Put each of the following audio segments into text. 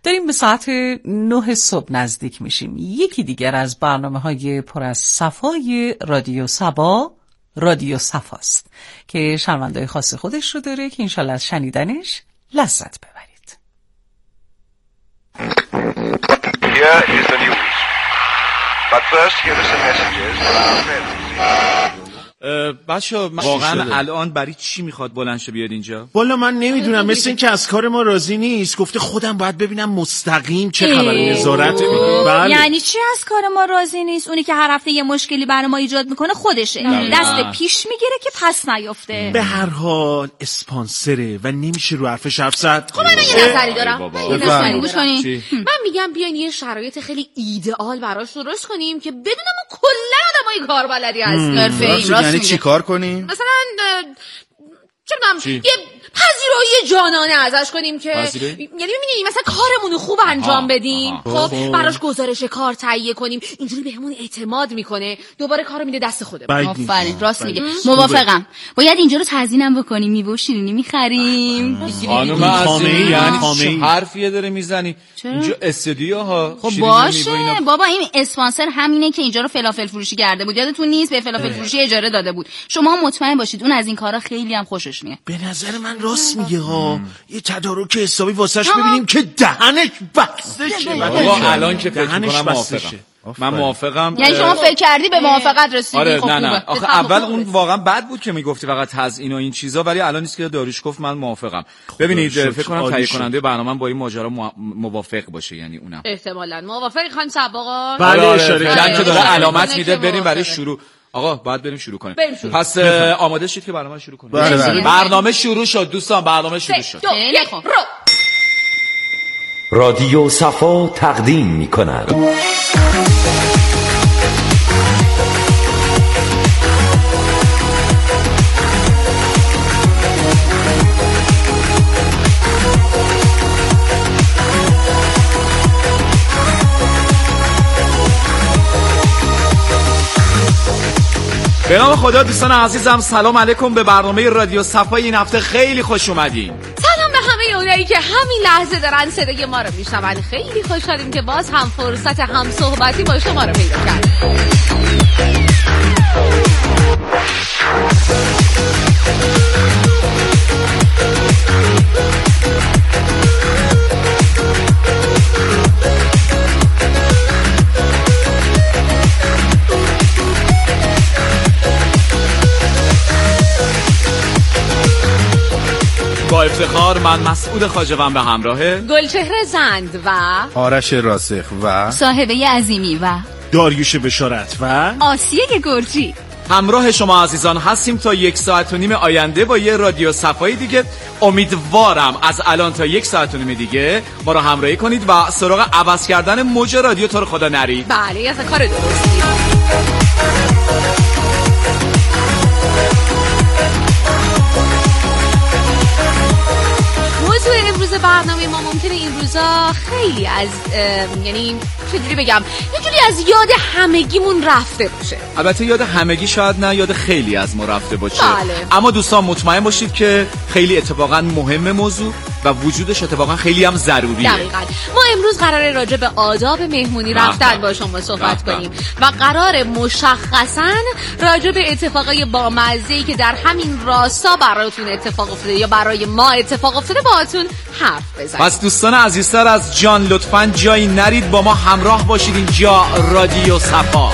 داریم به ساعت 9 صبح نزدیک میشیم. یکی دیگر از برنامه‌های پر از صفای رادیو صبا رادیو صفاست که شنونده‌های خاص خودش رو داره که انشالله از شنیدنش لذت ببرید. Here is the news. But first here are some messages for our friends. بچه‌ها واقعا الان برای چی میخواد بلند شه بیاد اینجا؟ والا من نمیدونم، مثل این که از کار ما راضی نیست. گفته خودم باید ببینم مستقیم چه خبره. نظارت میکنه. بله. یعنی چی از کار ما راضی نیست؟ اونی که هر هفته یه مشکلی برای ما ایجاد میکنه خودشه. دست پیش میگیره که پس نیفته. به هر حال اسپانسره و نمیشه رو حرفش حرف زد. خب من یه نظری دارم. من میگم بیاین یه شرایط خیلی ایدئال براش درست کنیم که بدون ما کلا آدمای کاربلدی هستیم. یعنی چی کار کنیم؟ مثلا یه پذیرایی جانانه ازش کنیم که یعنی می‌بینی مثلا کارمون خوب انجام بدیم. خب براش گزارش کار تهیه کنیم، اینجوری بهمون اعتماد میکنه، دوباره کارو میده دست خودمون. آفرین، راست میگه. موافقم. باید اینجا رو تزیینم بکنیم، میوه و شیرینی می‌خریم. خانم عزیز یعنی چه حرفیه داره میزنی؟ اینجا استودیوها. خب باشه بابا، این اسپانسر همینه که اینجا رو فلافل فروشی کرده بود. یادتون نیست به فلافل فروشی اجاره داده بود. شما مطمئن باشید اون از این کارا خیلی هم خوشش میاد. به نظر من راست میگه ها. یه تدارک حسابی واسش ببینیم که دهنش بسته شه. بابا الان که فکر می‌کنم موافقم. من موافقم. یعنی شما فکر کردی به موافقت رسیدی؟ آره خب نه آخه اول اون واقعا بد بود که میگفتی فقط تزیین و این چیزا، ولی الان نیست که داریوش گفت من موافقم. ببینید فکر کنم تهیه کننده برنامه‌ام با این ماجرا موافق باشه، یعنی اونم احتمالاً موافقی خانم صباغا. بله اشاره که داره علامت میده بریم برای شروع. آقا باید بریم شروع کنیم. پس آماده شید که برنامه شروع کنیم. برنامه شروع شد دوستان، برنامه شروع شد. رادیو صفا تقدیم می‌کند به نام خدا. دوستان عزیزم سلام علیکم، به برنامه رادیو صفا این هفته خیلی خوش اومدین. سلام به همه اونایی که همین لحظه دارن صدای ما رو میشنون. خیلی خوشحالیم که باز هم فرصت هم صحبتی با شما رو پیدا کردیم. با افتخار من مسعود خواجه‌وند به همراه گلچهره زند و آرش راسخ و صاحبه عظیمی و داریوش بشارت و آسیه گرجی همراه شما عزیزان هستیم تا 1.5 ساعت آینده با یه رادیو صفایی دیگه. امیدوارم از الان تا 1.5 ساعت دیگه ما رو همراهی کنید و سراغ عوض کردن موج رادیو تو رو خدا نرید. بله اصلا کار درستی. موضوع امروز برنامه ما ممکنه این روزا خیلی از یعنی چجوری بگم یه جوری از یاد همگیمون رفته باشه. البته یاد همگی شاید نه، یاد خیلی از ما رفته باشه. بله. اما دوستان مطمئن باشید که خیلی اتفاقا مهم موضوع و وجودش اتفاقا خیلی هم ضروریه. دقیقاً. ما امروز قراره راجع به آداب مهمونی رفتن با شما صحبت کنیم و قراره مشخصاً راجع به اتفاقای بامزه‌ای که در همین راستا براتون اتفاق افتاده یا برای ما اتفاق افتاده باهاتون حرف بزنیم. پس دوستان عزیزتر از جان لطفاً جایی نرید، با ما همراه باشید. اینجا رادیو صفا.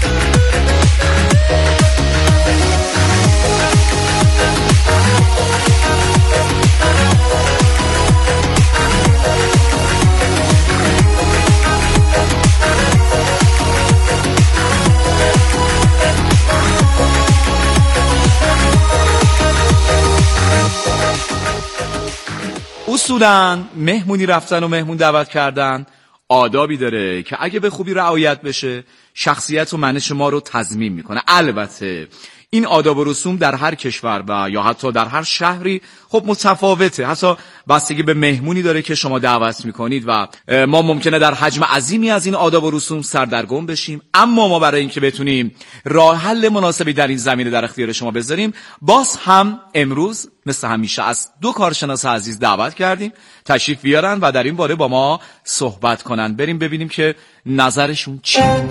اصولاً مهمونی رفتن و مهمون دعوت کردن آدابی داره که اگه به خوبی رعایت بشه شخصیت و منش ما رو تضمین میکنه. البته این آداب و رسوم در هر کشور و یا حتی در هر شهری خب متفاوته، حتی بستگی به مهمونی داره که شما دعوت میکنید و ما ممکنه در حجم عظیمی از این آداب و رسوم سردرگم بشیم، اما ما برای اینکه بتونیم راه حل مناسبی در این زمینه در اختیار شما بذاریم، باز هم امروز مثل همیشه از 2 کارشناس عزیز دعوت کردیم تشریف بیارن و در این باره با ما صحبت کنن. بریم ببینیم که نظرشون چیه.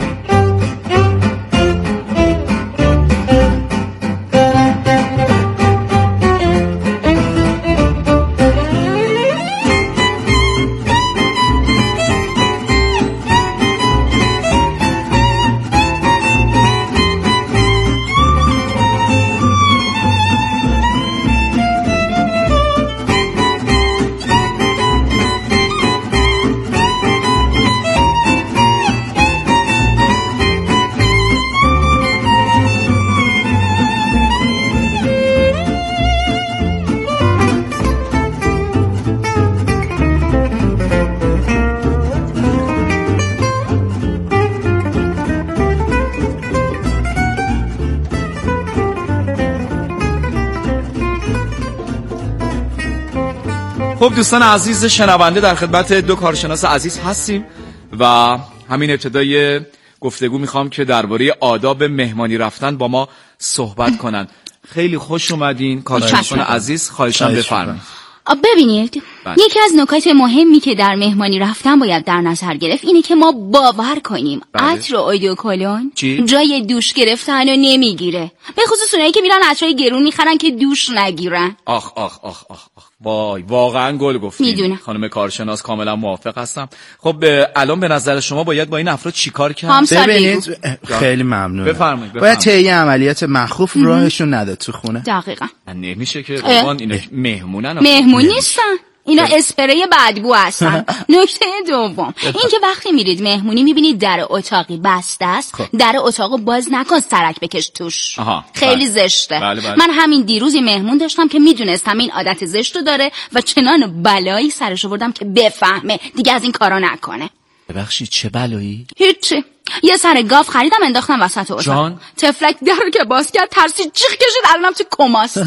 خب دوستان عزیز شنونده، در خدمت 2 کارشناس عزیز هستیم و همین ابتدای گفتگو میخوام که درباره آداب مهمانی رفتن با ما صحبت کنن. خیلی خوش اومدین کارشناسان عزیز، خواهشاً بفرمایید. ببینید یکی از نکات مهمی که در مهمانی رفتن باید در نظر گرفت اینه که ما باور کنیم عطر و اودوکلون جای دوش گرفتن رو نمیگیره، به خصوص اونایی که میرن عطرای گرون میخرن که دوش نگیرن. آخ آخ آخ آخ وای، واقعا گل گفتید. میدونم خانم کارشناس، کاملا موافق هستم. خب الان به نظر شما باید با این افراد چیکار کرد؟ ببینید خیلی ممنون. بفرمایید. باید طی عملیات مخوف راهشون نداد تو خونه. دقیقاً. نمیشه که روان اینا مهمونن. مهمون نیستن، اینا اسپری بدبو هستن. نکته دوم این که وقتی میرید مهمونی میبینید در اتاقی بسته است، در اتاقو باز نکن، سرک بکش توش. خیلی زشته. بله. من همین دیروزی مهمون داشتم که میدونستم این عادت زشتو داره و چنان بلایی سرش آوردم که بفهمه دیگه از این کارا نکنه. ببخشید چه بلایی؟ هیچی، یه سر گاو خریدم انداختم وسط اتاق. جان تفلک درو که باز کرد ترسی جیغ کشید، الانم تو کماست.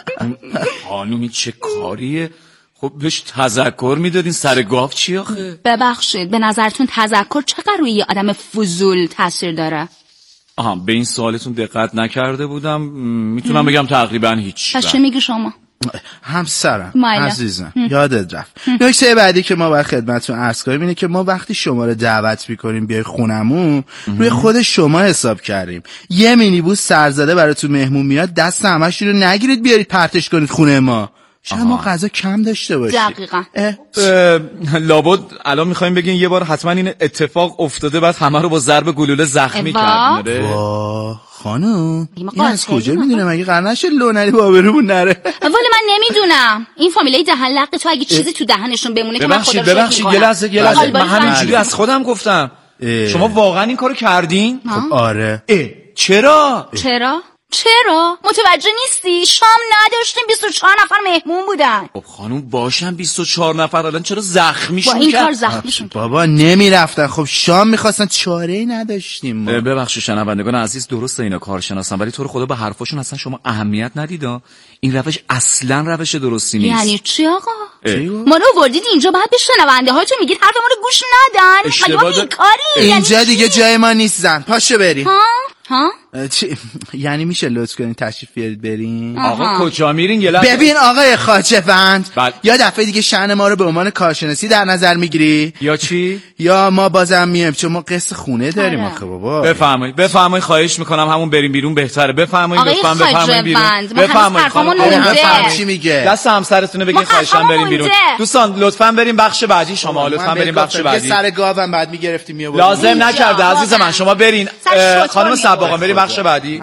خانومی چه کاریه؟ خب بهش تذکر میدادین سر گاو چی آخه؟ ببخشید به نظرتون تذکر چقدر روی یه آدم فضول تاثیر داره؟ به این سوالتون دقت نکرده بودم. میتونم بگم تقریبا هیچ. پس چه میگی شما؟ همسرم عزیزم یادت رفت. نکته بعدی که ما باید خدمتتون عرض کنیم اینه که ما وقتی شما رو دعوت میکنیم بیای خونمون روی خود شما حساب کردیم. یه مینیبوس سرزده براتون مهمون میاد، دست همشون رو نگیرید بیارید پرتش کنید خونه ما. شاید ما غذا کم داشته باشیم. دقیقاً. لابد الان میخوایم بگین یه بار حتما این اتفاق افتاده بعد همه رو با ضرب گلوله زخمی کردن. خانم این از کجا میدونه؟ مگه قرار نشه لونری بابرومون نره؟ ولی من نمیدونم این فامیلای دهن لق تو اگه چیزی تو دهنشون بمونه که من خدا رو ببخشید یه لحظه من همینجوری از خودم گفتم. شما واقعا این کارو کردین؟ خب آره. چرا؟ متوجه نیستی؟ شام نداشتیم، 24 نفر مهمون بودن. خب خانوم باشن 24 نفر، الان چرا زخمیشون با این کار زخمیشون بابا نمیرفتن. خب شام میخواستن، چاره‌ای نداشتیم ما. ببخشید شنوندگان عزیز، درسته اینا کارشناسن ولی تو رو خدا به حرفاشون اصلا شما اهمیت ندیدا. این روش اصلا روش درستی نیست. یعنی چی آقا؟ ما رو آوردید اینجا بعد به شنونده هاتون میگید حرف ما رو گوش ندن؟ مگه ما بیکاریم؟ اینجا دیگه جای ما نیست زن، پاشو بریم. ها؟ یعنی میشه لطف کنین تشریف بیارید بریم؟ آقا کجا میرین؟ یه لحظه ببین آقای خاچفند، یا دفعه دیگه شأن ما رو به عنوان کارشناسی در نظر میگیری یا چی؟ یا ما بازم میایم چون ما قسط خونه داریم. آخه بابا بفرمایید خواهش میکنم همون بریم بیرون بهتره. بفرمایید لطفاً بفرمایید بیرون. بفرمایید خانم چی میگه؟ دست همسرتونه بگین خواهشاً بریم بیرون. دوستان لطفاً بریم بخش بعدی. شما لطفاً بریم بخش بعدی. سر گاوم بعد میگرفتیم میآوردیم. لازم نکرده عزیز من، شما برین. خانم سباقان بریم بخش بعدی.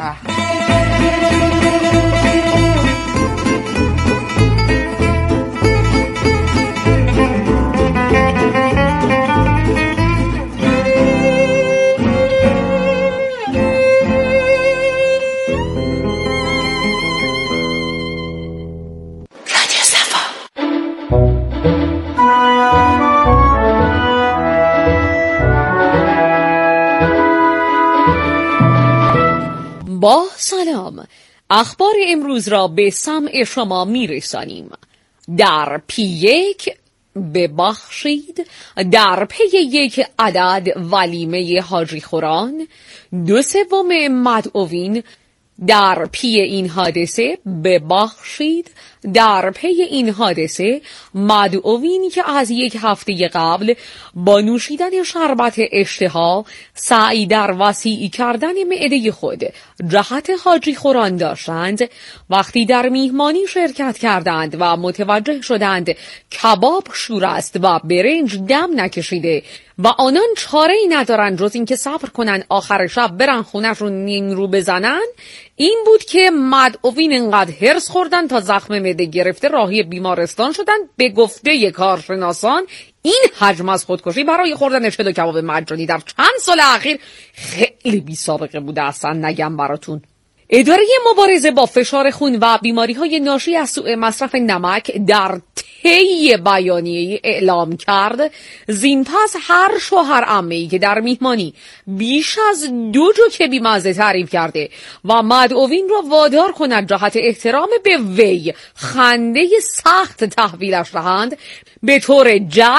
با سلام، اخبار امروز را به سمع شما میرسانیم. در P1 ببخشید، در پی یک عدد ولیمه حاجی خوران، 2/3 مدعوین در پی این حادثه ببخشید، در پی این حادثه مدعوینی که از یک هفته قبل با نوشیدن شربت اشتها سعی در وسیع کردن معده خود جهت حاجی خوران داشتند، وقتی در میهمانی شرکت کردند و متوجه شدند کباب شور است و برنج دم نکشیده و آنان چاره‌ای ندارند جز اینکه صبر کنن آخر شب برن خونه‌شون نیم رو بزنن، این بود که مدعوین اینقدر هرس خوردن تا زخم معده گرفته راهی بیمارستان شدن. به گفته کارشناسان این حجم از خودکشی برای خوردن شد و کباب مجانی در چند سال اخیر خیلی بی سابقه بوده، اصلا نگم براتون. اداره مبارزه با فشار خون و بیماری‌های ناشی از سوء مصرف نمک در طی بیانیه‌ای اعلام کرد زین پس هر شوهر عمه‌ای که در میهمانی بیش از 2 جوک بی‌مزه تعریف کرده و مدعوین را وادار کند جهت احترام به وی خنده سخت تحویلش دهند، به طور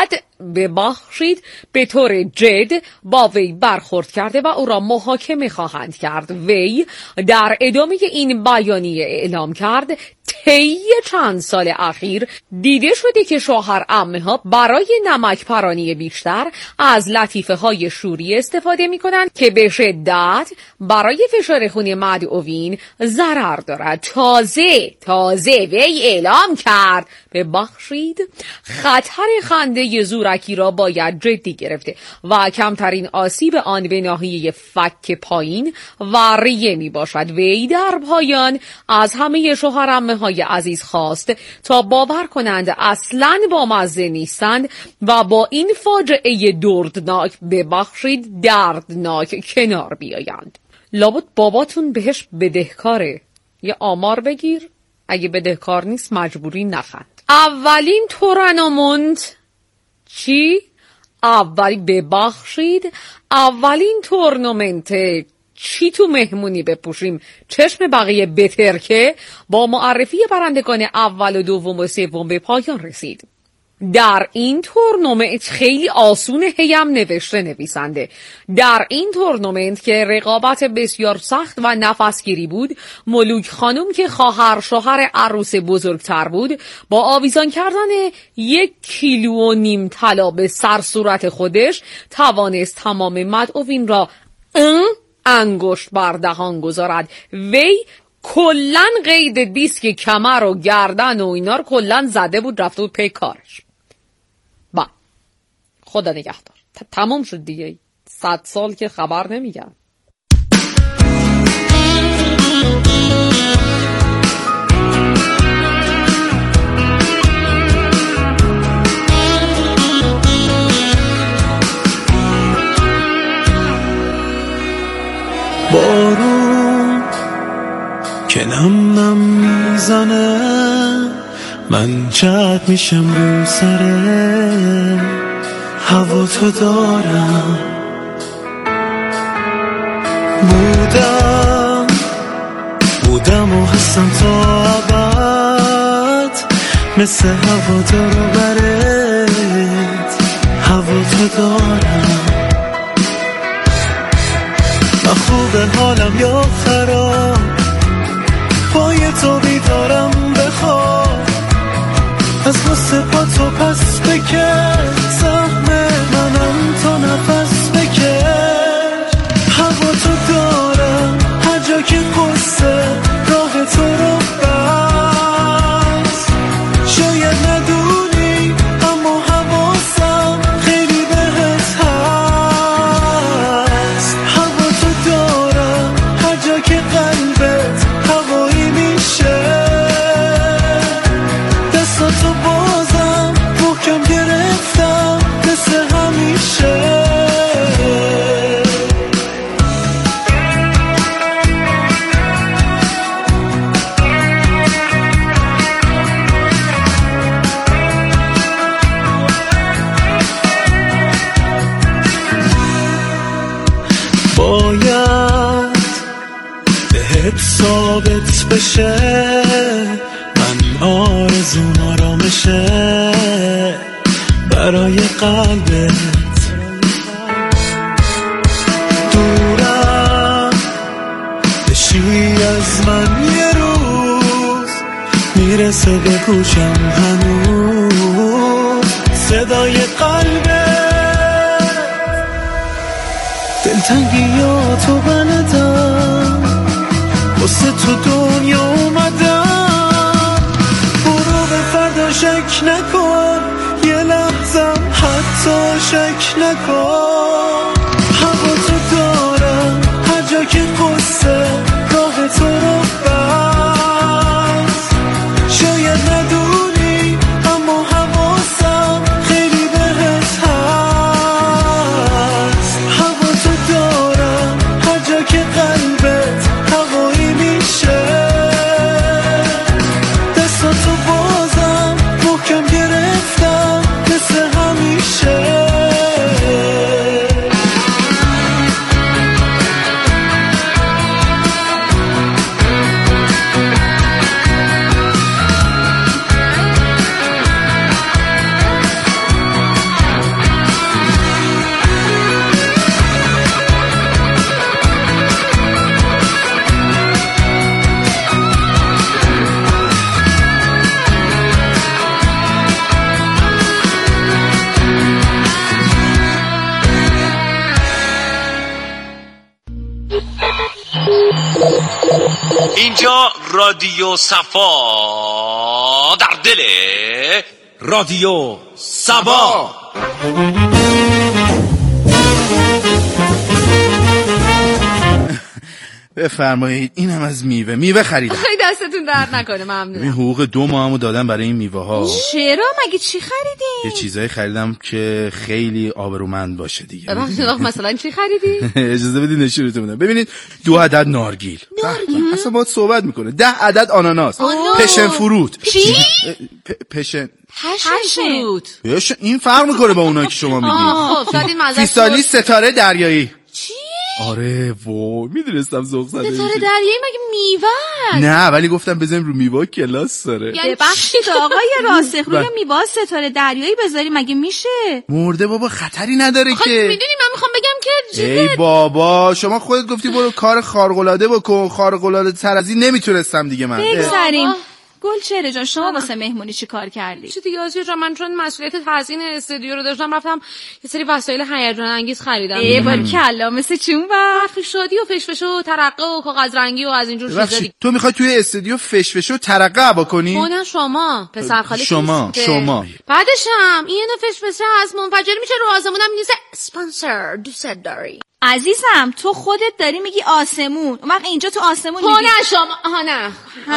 جد با وی برخورد کرده و او را محاکمه خواهند کرد. وی در ادامه این بیانیه اعلام کرد طی چند سال اخیر دیده شده که شوهر عمه‌ها برای نمک پرانی بیشتر از لطیفه های شوری استفاده می کنند که به شدت برای فشار خون مدعوین ضرر دارد. تازه وی اعلام کرد ببخشید خطر خنده زورکی را باید جدی گرفته و کمترین آسیب آن به ناحیه فک پایین و ریه می باشد. وی در پایان از همه شوهر عمه‌های عزیز خواست تا باور کنند اصلاً با مزه نیستند و با این فاجعه دردناک کنار بیایند. لابد باباتون بهش بدهکاره، یه آمار بگیر، اگه بدهکار نیست مجبوری نخند. اولین تورنمنت چی تو مهمونی بپوشیم چشم بقیه بترکه با معرفی برندگان اول و دوم و سوم به پایان رسید. در این تورنمنت خیلی آسونه، هیم نوشته نویسنده. در این تورنمنت که رقابت بسیار سخت و نفسگیری بود، ملوک خانم که خواهر شوهر عروس بزرگتر بود با آویزان کردن 1.5 کیلو طلا به سر صورت خودش توانست تمام مدعوین را انگشت بر دهان گذارد. وی کلن قید دیسک کمر و گردن و اینا رو کلن زده بود، رفته بود پی کارش. با خدا نگهدار، تمام شد دیگه. 100 سال که خبر نمیگن. بارون که نم میزنه، من چت میشم رو سره هوا تو دارم. بودم و هستم تا ابد، مثل هوا دارو برت هوا تو دارم. من خوبه حالم یا خراب، پای تو بیدارم بخواب، از واسه پا تو پس بکش، سهم منم تو نفس بکش. هوا تو دارم هر جا که قصه راه تو رو بس. شاید ندونی اما حواسم خیلی بهت هست. هوا تو دارم هر جا که قلبت هوایی میشه، دستاتو بازم محکم گرفتم مثل همیشه. باید بهت ثابت دلت بشه، من آرزوم آرامشه برای قلبت. دورم بشی از من یه روز، میرسه به گوشم هنوز صدای قلبت. دلتنگیاتو بلدم، واسه تو دنیا اومدم. برو به فردا شک نکن، یه لحظم حتی شک نکن. هوا تو دارم هر جا که قصه راه تو رو بست. شاید ندونی اما حواسم خیلی بهت هست. هوا تو دارم هر جا که قلبت هوایی میشه. دستاتو بازم محکم گرفتم مثل همیشه. اینجا رادیو صفا در دل رادیو صبا. بفرمایید. اینم از میوه خریدم. خیلی دستتون درد نکنه. ممنونم. این حقوق 2 ماهمو دادم برای این میوه ها. چرا؟ مگه چی خریدین؟ یه چیزایی خریدم که خیلی آبرومند باشه دیگه. مثلا چی خریدی؟ اجازه بدید نشونتون بدم. ببینید 2 عدد نارگیل. اصلا باهات صحبت میکنه. 10 عدد آناناس. پشن فروت. چی؟ پشن فروت. این فرق میکنه با اونایی که شما میگید. خب شاید این مزه فیستالی ستاره دریایی. چی؟ آره وای میدونستم ذوق زده. ستاره دریایی مگه میوه؟ نه ولی گفتم بذاریم رو میوه کلاس داره. ببخشید آقای راسخ، روی میوه ستاره دریایی بذاری مگه میشه؟ مرده بابا، خطری نداره که. میدونی من میخوام بگم که ای بابا شما خودت گفتی برو کار خارق‌العاده بکن. خارق‌العاده تر از این نمیتونستم دیگه من. بگذاریم. گلچهره جان شما واسه مهمونی چی کار کردی؟ چی دیگه آسیا جان، من چون مسئولیت تزیین استودیو رو داشتم رفتم یه سری وسایل هیجان انگیز خریدم. ای باریکلا. مثل چون برف شادی و فشفش و ترقه و کاغذ رنگی و از اینجور چیزا دیگه. تو میخوای توی استودیو فشفش و ترقه عبا کنی؟ نه شما پسر خاله شما بعدش هم این فشفش هست منفجر میشه رو آسمونم نیست. اسپانسر دوست داری عزیزم؟ تو خودت داری میگی آسمون، اون وقت اینجا تو آسمون میگی. نه شما نه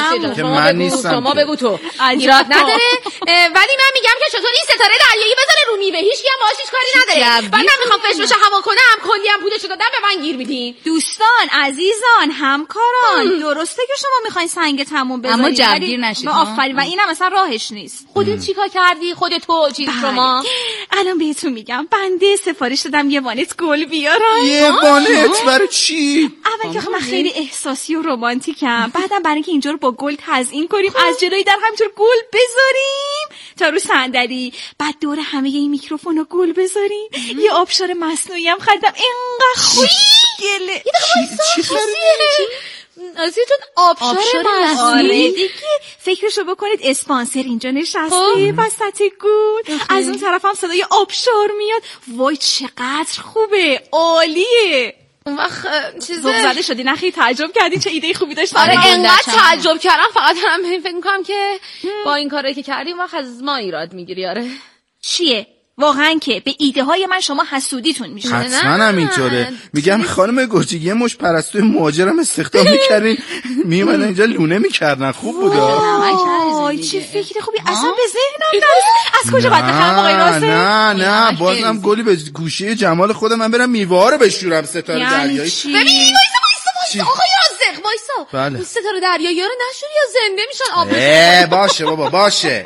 شما بگو تو ایراد نداره. ولی من میگم که چطور این ستاره دریایی بذاره رو میوه، هیچ کی هم باهاش هیچ کاری نداره. بعد من میخوام فشفش هوا کنم، کلی هم پولشو دادم به من گیر میدین. دوستان عزیزان همکاران، درسته که شما میخواین سنگ تموم بذارید اما جوگیر نشید. آفرین. و اینم مثلا راهش نیست. خودت چیکار کردی؟ خودت تو چیز شما الان بهتون میگم. بنده سفارش دادم یه وانت گل بیارم. یه وانت برای چی؟ اول که من خیلی احساسی و رمانتیکم، بعدم برای اینکه اینجا رو با گل تزیین کنیم از جلوی در همینطور گل بذاریم تا رو صندلی، بعد دور همه این میکروفونو گل بذاریم. یه آبشار مصنوعی هم خریدم. اینقدر خوشگله. چی خریدی؟ آسیا جون آبشار مصنوعی دیگه. فکرشو بکنید اسپانسر اینجا نشسته وسط گل، از اون طرف هم صدای آبشار میاد. وای چقدر خوبه، عالیه. اون وقت چیزه زده شدی؟ نخی تعجب کردی چه ایده خوبی داشتی؟ آره انقدر تعجب کردم، فقط دارم فکر میکنم که با این کاری که کردی اون وقت از ما ایراد میگیری. آره چیه؟ واقعا که به ایده های من شما حسودیتون میشه. حتما هم اینطوره. میگم خانم گرجی یه مش پرستوی مهاجرم استخدام میکردین میومدن اینجا لونه میکردن. خوب بود. وای چه فکر خوبی، اصلا به ذهنم نرسید. از کجا باید بخرم آقای راسه؟ نه بازم گلی به گوشه جمال خودم من برم میوه ها رو بشورم. ستاره دریایی ببین وایسا آقای رازق وایسا. اون ستاره دریایی رو نشوری یا زنده میشن آب. باشه بابا باشه.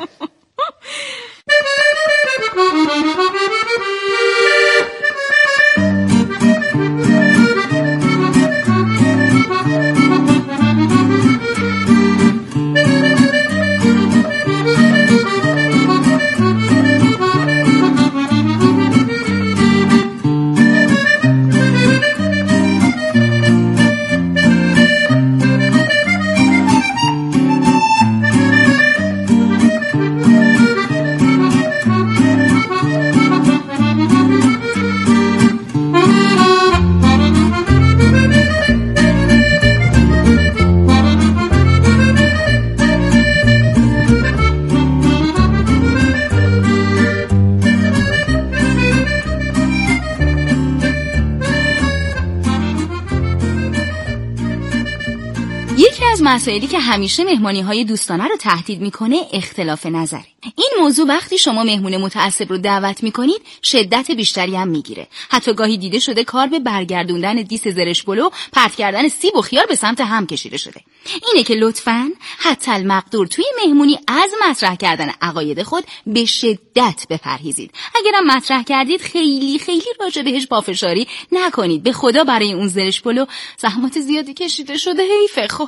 از مسائلی که همیشه مهمانی‌های دوستانه رو تهدید میکنه اختلاف نظره. این موضوع وقتی شما مهمون متعصب رو دعوت میکنید شدت بیشتری هم میگیره. حتی گاهی دیده شده کار به برگردوندن دیس زرش پلو، پرت کردن سیب و خیار به سمت هم کشیده شده. اینه که لطفاً حتی المقدور توی مهمونی از مطرح کردن عقاید خود به شدت بپرهیزید. اگرم مطرح کردید خیلی راجع بهش پافشاری نکنید. به خدا برای اون زرش پلو زحمات زیادی کشیده شده، حیفه. خب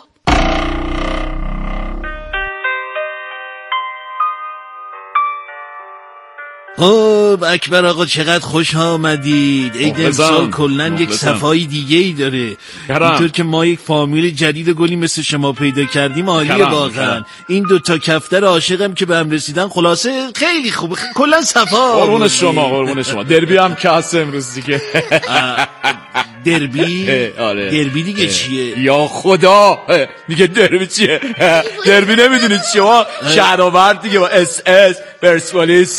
اکبر آقا چقدر خوش آمدید. عید امسال کلن یک صفایی دیگه ای داره. اینطور که ما یک فامیل جدید گلی مثل شما پیدا کردیم عالیه واقعا. این دوتا کفتر عاشقم که به هم رسیدن خلاصه خیلی خوبه. کلن صفا. قربون شما. دربی هم که هست امروز دیگه. دربی؟ آره. دربی دیگه چیه؟ یا خدا میگه دربی چیه؟ دربی نمیدونید چیه؟ شهرآورد دیگه با اس پرسپولیس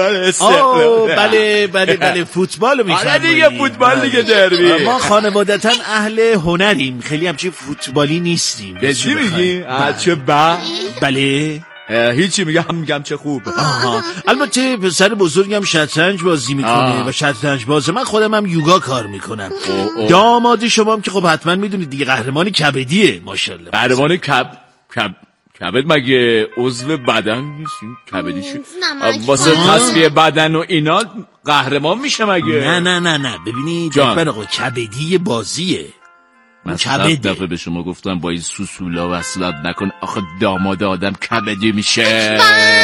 بله فوتبال رو میفهمید. آره دیگه فوتبال دیگه دربی. ما خانوادتا اهل هنریم، خیلی همچین فوتبالی نیستیم. به چی میگی؟ چه بله هیچی میگم چه خوب. البته پسر بزرگم شطرنج بازی میکنه و شطرنج بازه. من خودم هم یوگا کار میکنم. داماد شما هم که خب حتما میدونید دیگه قهرمان کبدیه ماشاءالله. قهرمان کبد مگه عضو بدن نیستیم؟ کبدی شد واسه تصفیه بدن و اینا قهرمان میشه مگه؟ نه ببینید اکبر آقا کبدی بازیه. من 100 دفعه به شما گفتم با این سوسولا وصلت نکن، آخه داماد آدم کبدی میشه.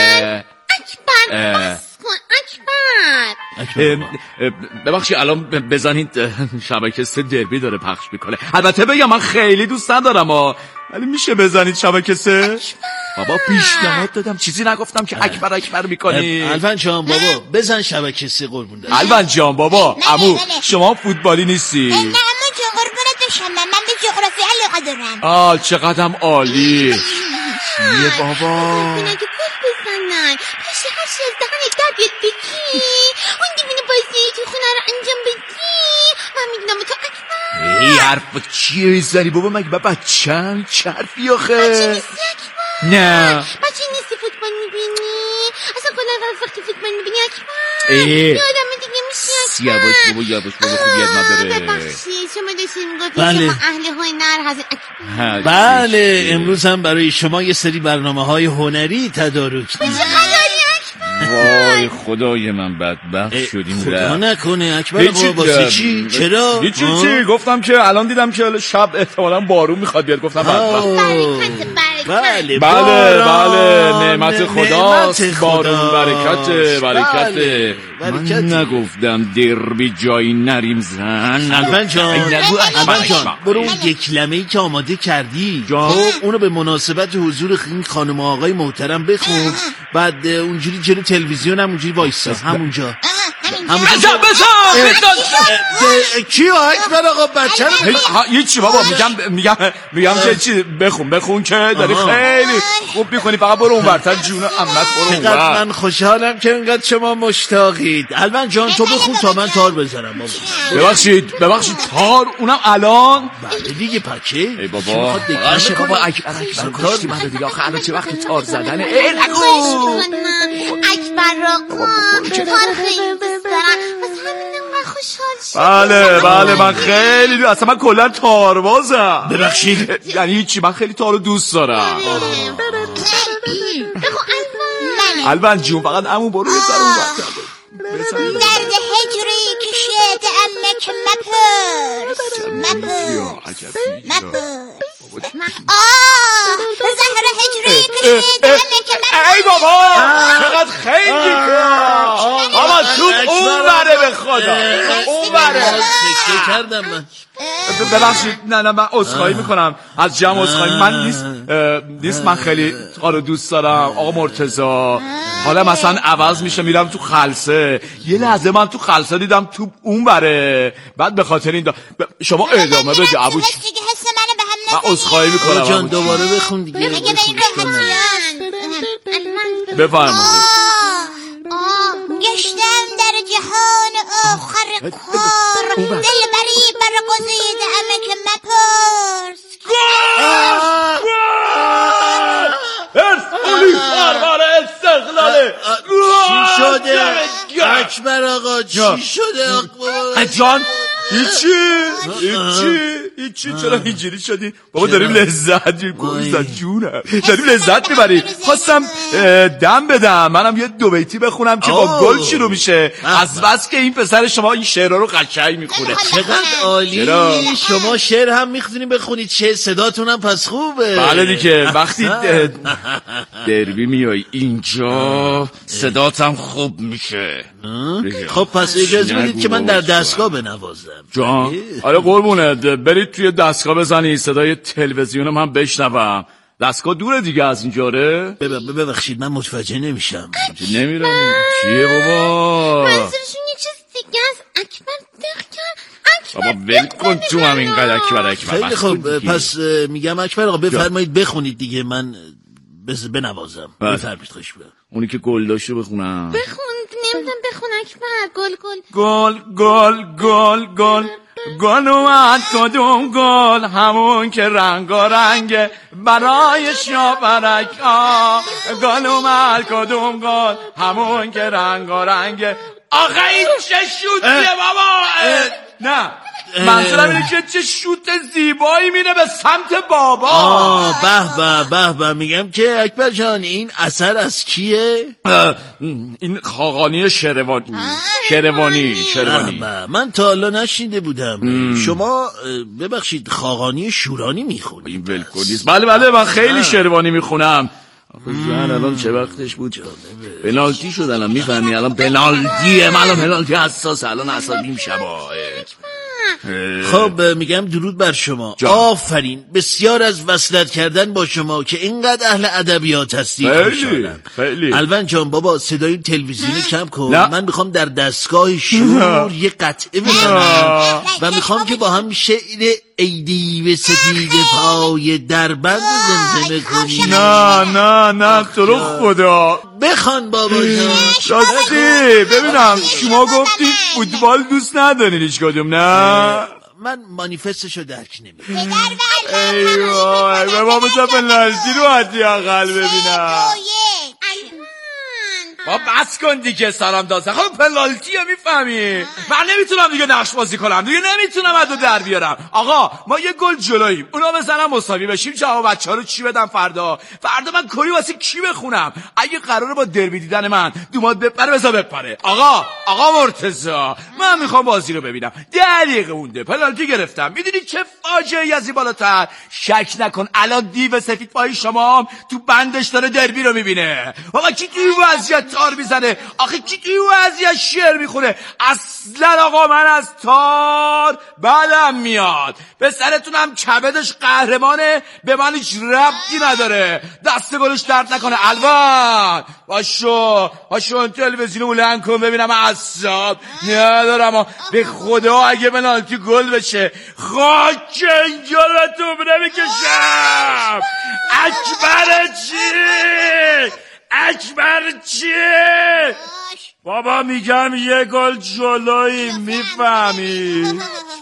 ببخشید الان بزنید شبکه 3 دربی داره پخش میکنه. البته بگم من خیلی دوست ندارم ولی میشه بزنید شبکه 3؟ بابا پیشنهاد دادم چیزی نگفتم که اکبر میکنی. الوان جان بابا بزن شبکه 3 قربون دارم. الوان جان بابا عمو شما فوتبالی نیستی؟ نه عمو جان قربونت بشم، من به جغرافی علاقه دارم. چقدرم عالی. یه بابا اینا که گل بزنن پشت هر 16 هکتار بیاد بگی اون دیوونه بازی تو خونه رو انجام بدی. من میدونم تو اکبر. ای حرف چیه میزنی بابا؟ مگه بچه‌م چه حرفی آخه؟ بچه نیستی اکبر؟ نه بچه نیستی فوتبال میبینی؟ اصلا کلا وقتی فوتبال میبینی اکبر یه آدم دیگه میشی اکبر. یواش بابا خوب یاد نداره. ببخشید شما داشتین میگفتید شما اهل هنر هستید. بله امروز هم برای شما یه سری برنامه‌های هنری تدارک دیدم. وای خدای من بدبخت شدیم. خدا نکنه اکبر بابا واسه چی؟ چرا؟ هیچی گفتم که الان دیدم که شب احتمالاً بارون میخواد بیاد. گفتم بله نعمت خداست. بارون برکت. من نگفتم دربی جایی نریم زن. الوان جان برو اون یک لمه‌ای که آماده کردی اونو به مناسبت حضور این خانم و آقای محترم بخون، بعد اونجوری جلو تلویزیون هم اونجوری وایسا همونجا. کیو اکبر آقا بچه هیچی بابا میگم که چی بخون که داری خیلی خوب میکنی. فقط برو اون برتر جون عمت برو اون بر. من خوشحالم که اینقدر شما مشتاقید. الوان جان تو بخون تا من تار بزنم بابا. ببخشید تار اونم الان؟ بله دیگه پکه. ای بابا باشه بابا اکبر کشتی من دیگه. آخه الان چه وقتی تار زدنه؟ ای نگو اکبر آقا تار خیلی دوست دارم بس همین انقدر خوشحال شد. بله من خیلی اصلا من کلا تاربازم. ببخشید یعنی هیچی من خیلی تارو دوست دارم. البان جون فقط عمو برو یه سر اون وقت درد هجری کشید امک مپرس زهر هجری کشید امک مپرس. ای بابا چقدر خیلی آما تو اون بره به خدا اون بره فکر کردم من. ببخشید نه من عذرخواهی میکنم از جمع عذرخواهی. من نیست من خیلی تارو دوست دارم آقا مرتضی. حالا مثلا عوض میشه میرم تو خلسه. یه لحظه من تو خلسه دیدم تو اون بره. بعد به خاطر این شما ادامه بده ابوش. من عذرخواهی میکنم جان دوباره بخون دیگه. بفرمایید. گشتم در جهان آخر کار دلبری برگزیده امک مپرس. چی شده آقا جان؟ هیچی چرا اینجوری شدی؟ بابا داریم لذت میبریم جونم، داریم لذت میبریم. خواستم دم بدم، منم یه دو بیتی بخونم که با گل شروع میشه، از بس که این پسر شما این شعرها رو قشنگ میخونه. چقدر عالی. شما شعر هم میخونید بخونید، چه صداتون هم پس خوبه. بله دیگه، وقتی دربی میای اینجا صدات هم خوب میشه. خب پس اجازه بدید که من در دستگاه بنوازم. جان آره قربونت، برید توی دستگاه بزنی صدای تلویزیونم هم بشنوم. دستگاه دوره دیگه از اینجاره؟ ببخشید من متوجه نمیشم. نمیرم چیه بابا؟ منظورشون یه چیز دیگه است. اکبر بابا ول کن تو هم اینقدر اکبر. خیلی خوب پس میگم اکبر آقا بفرمایید بخونید دیگه، من بنوازم. بفرمایید خوش بله. اونی که گل داشته بخونم. بخون نمیدونم بخون اکبر. گل اومد کدوم گل، همون که رنگه برای شاپرک ها. گل اومد کدوم گل، همون که رنگه. آخه این چه شوتیه بابا؟ نه منظورم اینه که چه شوت زیبایی میره به سمت بابا. به میگم که اکبر جان این اثر از کیه؟ این خاقانی شروانی. من تا حالا نشینده بودم. شما ببخشید خاقانی شورانی میخونید؟ این ولکونیست. بله من خیلی شروانی میخونم. زن الان چه وقتش بود؟ پنالتی شد الان میفهمی؟ الان پنالتیه، من الان پنالتی حساس، الان عصبیم شبا. خب میگم درود بر شما. آفرین، بسیار از وصلت کردن با شما که اینقدر اهل ادبیات هستید. خیلی الوان جان بابا صدای تلویزیونی کم کن. من میخوام در دستگاه شور یه قطعه بزنم و میخوام که با هم شعر ایدی و سپید پای دربند زمزمه کنیم. نه تو رو خدا بخوان بابا جان. راستی ببینم شما گفتی فوتبال دوست ندارین هیچ کدوم؟ نه من مانیفستشو درک نمیکنم. ای وای بابا بذار پنالتی رو حداقل ببینم. با بس کن دیگه سلام دازه. خب پنالتی رو میفهمی؟ من نمیتونم دیگه نقش بازی کنم، دیگه نمیتونم ادو در بیارم. آقا ما یه گل جلوییم، اونا بزنن مساوی بشیم، جواب بچه‌ها رو چی بدم؟ فردا من کری واسه کی بخونم؟ اگه قراره با دربی دیدن من دومات بپره بذار بپره. آقا مرتضی من میخوام بازی رو ببینم. 10 دقیقه مونده پنالتی گرفتم، میدونی چه فاجعه‌ای از این بالاتر؟ شک نکن الان دیو سفید پای شما تو بندش داره دربی رو میبینه. آقا کی توی وضعیت تار میزنه؟ آخه کی توی وضعیت شعر میخونه؟ اصلا آقا من از تار بدم میاد. به سرتونم کبدش قهرمانه، به من هیچ ربطی نداره. دست گلش درد نکنه. الوان باشو تلویزیون بلند کن ببینم. عصاب ندارم به خدا. اگه پنالتی گل بشه خاک اینجا رو تو نمیکشم. اکبر چیه؟ بابا میگم یه گل جلویی، میفهمی؟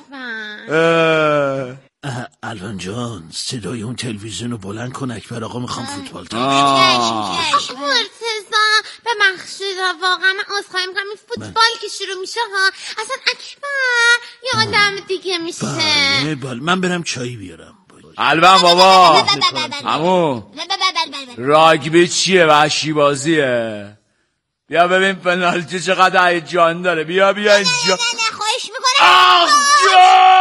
الوان جان صدای اون تلویزیون رو بلند کن. اکبر آقا میخوام فوتبال تماشا کنم. مرتضی ببخشید واقعا من عذرخواهی میکنم. این فوتبال که شروع میشه ها اصلا اکبر یه آدم دیگه میشه. بله من برم چایی بیارم. الوان بابا همون راگبی چیه؟ وحشی بازیه. بیا ببین پنالتی چقدر هیجان داره. بیا اینجا. نه خواهش میکنم.